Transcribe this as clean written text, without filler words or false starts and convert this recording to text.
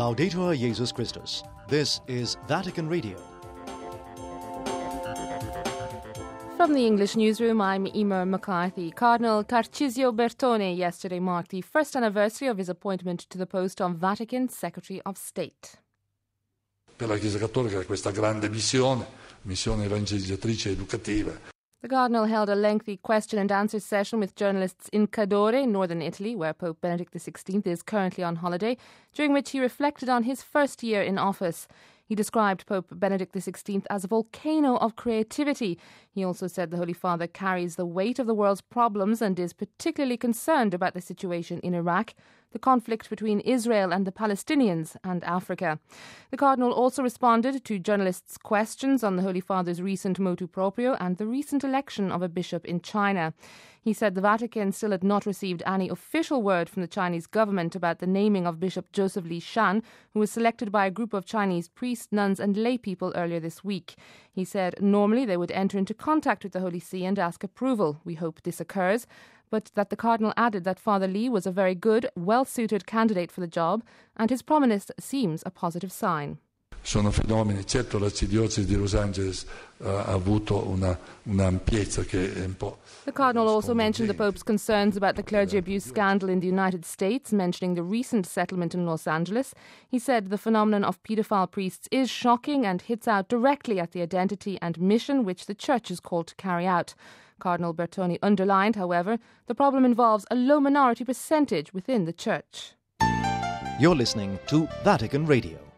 Laudetur Jesus Christus. This is Vatican Radio. From the English newsroom, I'm Emer McCarthy. Cardinal Tarcisio Bertone yesterday marked the first anniversary of his appointment to the post of Vatican Secretary of State. Per la Chiesa Cattolica questa grande missione evangelizzatrice educativa. The Cardinal held a lengthy question and answer session with journalists in Cadore, northern Italy, where Pope Benedict XVI is currently on holiday, during which he reflected on his first year in office. He described Pope Benedict XVI as a volcano of creativity. He also said the Holy Father carries the weight of the world's problems and is particularly concerned about the situation in Iraq, the conflict between Israel and the Palestinians, and Africa. The Cardinal also responded to journalists' questions on the Holy Father's recent motu proprio and the recent election of a bishop in China. He said the Vatican still had not received any official word from the Chinese government about the naming of Bishop Joseph Li Shan, who was selected by a group of Chinese priests, nuns and lay people earlier this week. He said normally they would enter into contact with the Holy See and ask approval. We hope this occurs. But that the Cardinal added that Father Li was a very good, well-suited candidate for the job, and his promise seems a positive sign. Sono fenomeni, certo l'arcidiocesi di Los Angeles ha avuto un'ampiezza che è un po'. The Cardinal also mentioned the Pope's concerns about the clergy abuse scandal in the United States, mentioning the recent settlement in Los Angeles. He said the phenomenon of paedophile priests is shocking and hits out directly at the identity and mission which the Church is called to carry out. Cardinal Bertone underlined, however, the problem involves a low minority percentage within the Church. You're listening to Vatican Radio.